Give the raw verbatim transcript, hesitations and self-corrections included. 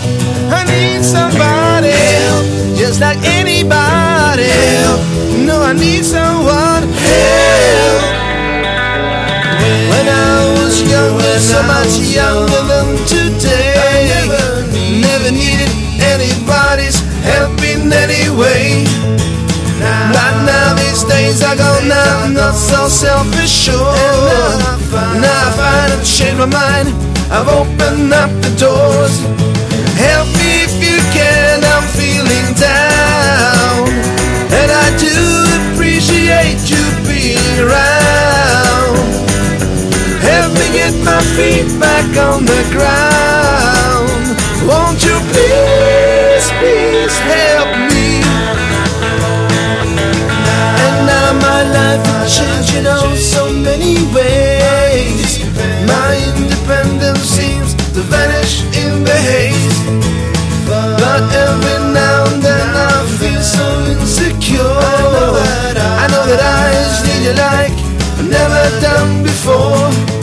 I need somebody help, just like anybody help. No, I need someone help. When I was younger, so much younger than today, never needed anybody's help in any way. But now these days I go now, I'm not so self-assured. Now I find I've changed my mind, I've opened up the doors. Help me if you can, I'm feeling down, and I do appreciate you being around. Help me get my feet back on the ground. Won't you please, please help me? And now my life is changing in so many ways. My independence seems to vanish in the haze. But every now and then I feel so insecure. I know that I just need you like I've never done before.